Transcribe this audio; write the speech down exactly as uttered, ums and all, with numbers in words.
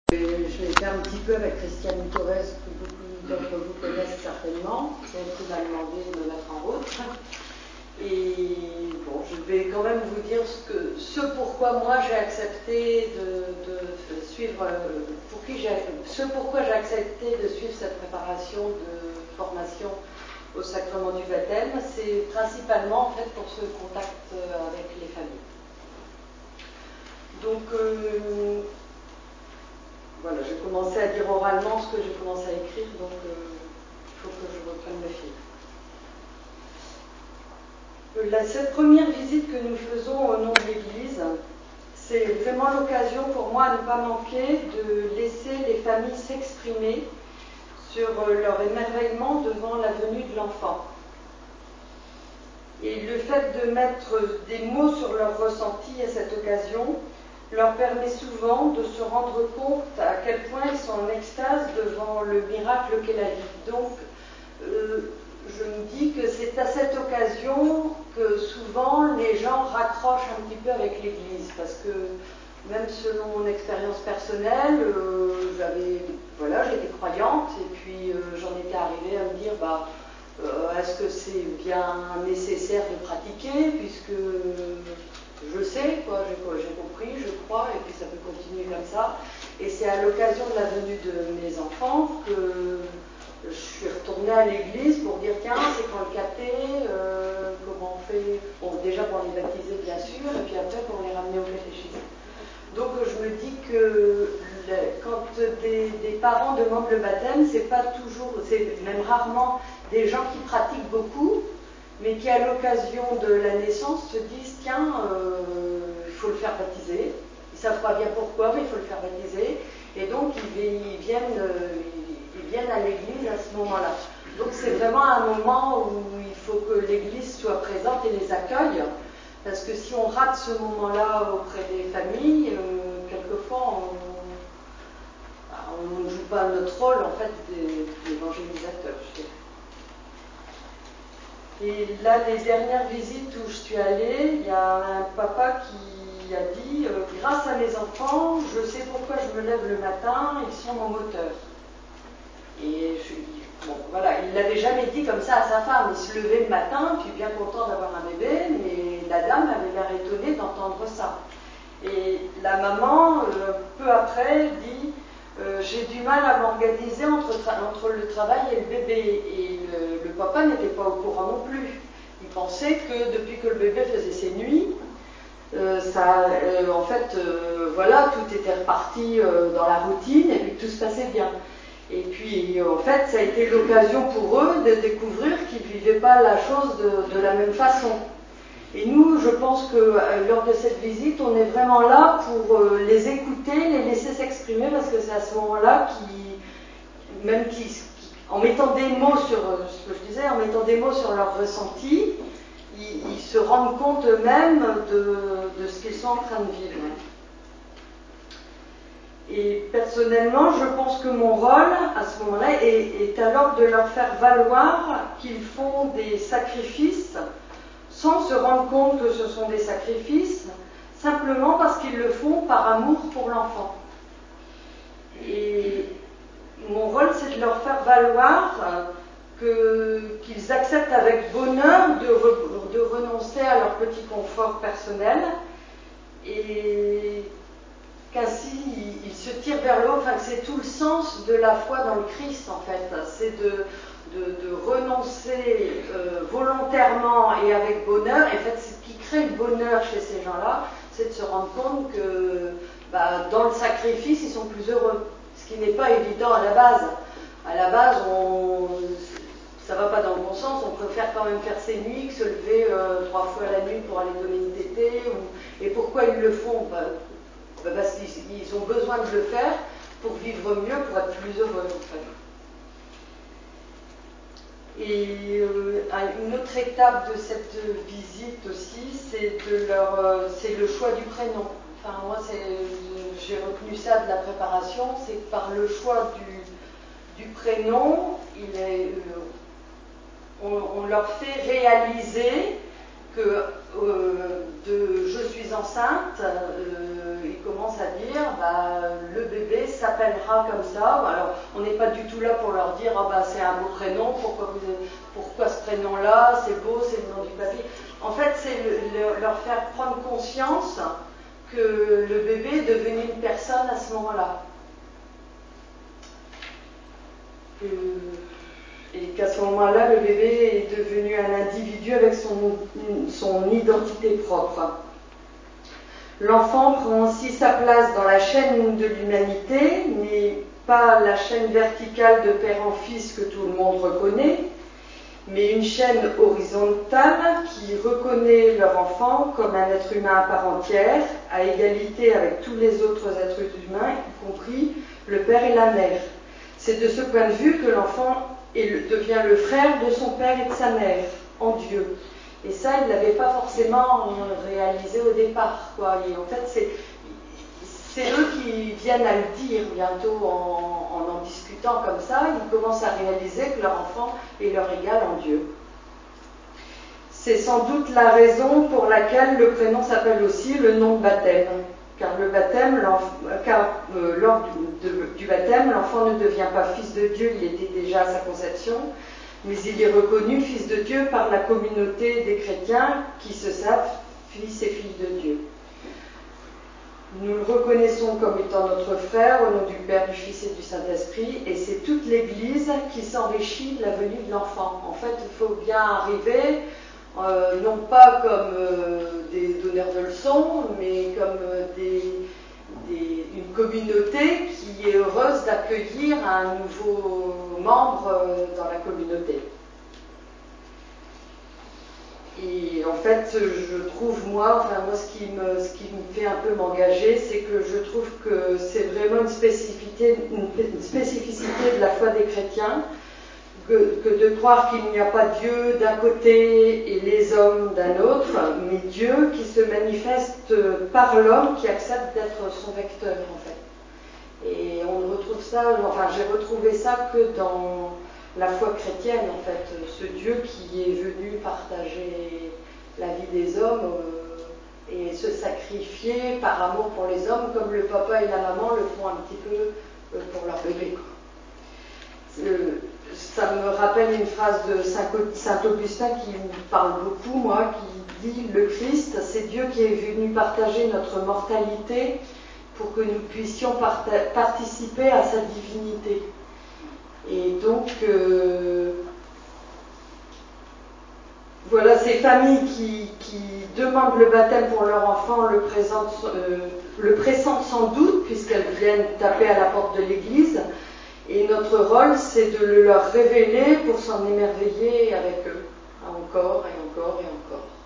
Je l'ai fait un petit peu avec Christiane Torres, que beaucoup d'entre vous connaissent certainement, qui m'a demandé de me mettre en route. Et bon, je vais quand même vous dire ce, que, ce pourquoi moi j'ai accepté de, de suivre, pour qui j'ai, ce pourquoi j'ai accepté de suivre cette préparation de formation au sacrement du baptême, c'est principalement en fait pour ce contact avec les familles. Donc euh, voilà, j'ai commencé à dire oralement ce que j'ai commencé à écrire, donc il euh, faut que je reprenne le fil. La, cette première visite que nous faisons au nom de l'Église, c'est vraiment l'occasion pour moi à ne pas manquer de laisser les familles s'exprimer sur leur émerveillement devant la venue de l'enfant. Et le fait de mettre des mots sur leurs ressentis à cette occasion leur permet souvent de se rendre compte à quel point ils sont en extase devant le miracle qu'est la vie. Donc, euh, je me dis que c'est à cette occasion que souvent les gens raccrochent un petit peu avec l'Église, parce que même selon mon expérience personnelle, euh, j'avais, voilà, j'étais croyante, et puis euh, j'en étais arrivée à me dire, bah, euh, est-ce que c'est bien nécessaire de pratiquer, puisque je sais, quoi, j'ai, quoi, j'ai compris, je crois, et puis ça peut continuer comme ça. Et c'est à l'occasion de la venue de mes enfants que je suis retournée à l'église pour dire, tiens, c'est quand le caté, euh, comment on fait, bon, déjà pour les baptiser bien sûr, et puis après pour les ramener au catéchisme. Donc je me dis que le, quand des, des parents demandent le baptême, c'est pas toujours, c'est même rarement des gens qui pratiquent beaucoup, mais qui à l'occasion de la naissance se disent, tiens, euh, il faut le faire baptiser. Ils savent pas bien pourquoi, mais il faut le faire baptiser. Et donc ils, ils viennent, euh, ils, ils viennent à l'église à ce moment-là. Donc c'est vraiment un moment où il faut que l'église soit présente et les accueille. Parce que si on rate ce moment-là auprès des familles, euh, quelquefois on, on ne joue pas notre rôle en fait d'évangélisateur, je dirais. Et là, les dernières visites où je suis allée, il y a un papa qui a dit euh, « Grâce à mes enfants, je sais pourquoi je me lève le matin, ils sont mon moteur. » Et je lui dis, bon, voilà, il ne l'avait jamais dit comme ça à sa femme. Il se levait le matin, puis bien content d'avoir un bébé, mais la dame avait l'air étonnée d'entendre ça. Et la maman, euh, peu après, dit euh, « J'ai du mal à m'organiser entre, tra- entre le travail et le bébé. » Et le, le papa n'était pas au courant non plus. Il pensait que depuis que le bébé faisait ses nuits, euh, ça, euh, en fait, euh, voilà, tout était reparti euh, dans la routine et puis tout se passait bien. Et puis, en fait, ça a été l'occasion pour eux de découvrir qu'ils ne vivaient pas la chose de, de la même façon. Et nous, je pense que euh, lors de cette visite, on est vraiment là pour euh, les écouter, les laisser s'exprimer, parce que c'est à ce moment-là qu'ils, même qu'ils, en mettant des mots sur euh, ce que je disais, en mettant des mots sur leurs ressentis, ils, ils se rendent compte eux-mêmes de, de ce qu'ils sont en train de vivre. Et personnellement, je pense que mon rôle, à ce moment-là, est, est alors de leur faire valoir qu'ils font des sacrifices sans se rendre compte que ce sont des sacrifices, simplement parce qu'ils le font par amour pour l'enfant. Et mon rôle, c'est de leur faire valoir que, qu'ils acceptent avec bonheur de, re, de renoncer à leur petit confort personnel et qu'ainsi ils se tirent vers le haut, enfin que c'est tout le sens de la foi dans le Christ en fait, c'est de, de, de renoncer euh, volontairement et avec bonheur, et en fait ce qui crée le bonheur chez ces gens-là, c'est de se rendre compte que bah, dans le sacrifice ils sont plus heureux, ce qui n'est pas évident à la base. À la base, on, ça va pas dans le bon sens, on préfère quand même faire ses nuits que se lever euh, trois fois la nuit pour aller donner une tétée, ou, et pourquoi ils le font bah, parce qu'ils ont besoin de le faire pour vivre mieux, pour être plus heureux en fait. Et euh, une autre étape de cette visite aussi, c'est, de leur, euh, c'est le choix du prénom. Enfin moi, c'est, j'ai retenu ça de la préparation, c'est que par le choix du, du prénom, il est, euh, on, on leur fait réaliser que euh, de je suis enceinte, euh, il commence à dire bah, le bébé s'appellera comme ça. Alors on n'est pas du tout là pour leur dire ah, bah, c'est un beau prénom, pourquoi, vous, pourquoi ce prénom-là, c'est beau, c'est le nom du papy. En fait, c'est le, le, leur faire prendre conscience que le bébé est devenu une personne à ce moment-là. Que, et qu'à ce moment-là, le bébé est devenu un individu avec son, son identité propre. L'enfant prend aussi sa place dans la chaîne de l'humanité, mais pas la chaîne verticale de père en fils que tout le monde reconnaît, mais une chaîne horizontale qui reconnaît leur enfant comme un être humain à part entière, à égalité avec tous les autres êtres humains, y compris le père et la mère. C'est de ce point de vue que l'enfant est, devient le frère de son père et de sa mère, en Dieu. Et ça, il ne l'avait pas forcément réalisé au départ, quoi. Et en fait, c'est, c'est eux qui viennent à le dire bientôt en, en en discutant comme ça. Ils commencent à réaliser que leur enfant est leur égal en Dieu. C'est sans doute la raison pour laquelle le prénom s'appelle aussi le nom de baptême. Car, le baptême, car euh, lors du, de, du baptême, l'enfant ne devient pas fils de Dieu, il était déjà à sa conception, mais il est reconnu fils de Dieu par la communauté des chrétiens qui se savent fils et filles de Dieu. Nous le reconnaissons comme étant notre frère au nom du Père, du Fils et du Saint-Esprit, et c'est toute l'Église qui s'enrichit de la venue de l'enfant. En fait, il faut bien arriver, euh, non pas comme euh, des donneurs de leçons, mais comme euh, des, des, une communauté qui est heureuse d'accueillir un nouveau membre euh, dans la communauté. Et en fait, je trouve, moi, enfin moi, ce qui me, ce qui me fait un peu m'engager, c'est que je trouve que c'est vraiment une spécificité, une spécificité de la foi des chrétiens, que, que de croire qu'il n'y a pas Dieu d'un côté et les hommes d'un autre, mais Dieu qui se manifeste par l'homme qui accepte d'être son vecteur, en fait. Et on retrouve ça, enfin j'ai retrouvé ça que dans la foi chrétienne, en fait, ce Dieu qui est venu partager la vie des hommes euh, et se sacrifier par amour pour les hommes, comme le papa et la maman le font un petit peu euh, pour leur bébé, quoi. Euh, ça me rappelle une phrase de Saint Augustin qui me parle beaucoup, moi, qui dit « Le Christ, c'est Dieu qui est venu partager notre mortalité pour que nous puissions parta- participer à sa divinité. » Et donc, euh, voilà, ces familles qui, qui demandent le baptême pour leur enfant le, présentent, euh, le pressentent sans doute, puisqu'elles viennent taper à la porte de l'église. Et notre rôle, c'est de le leur révéler pour s'en émerveiller avec eux, encore et encore et encore.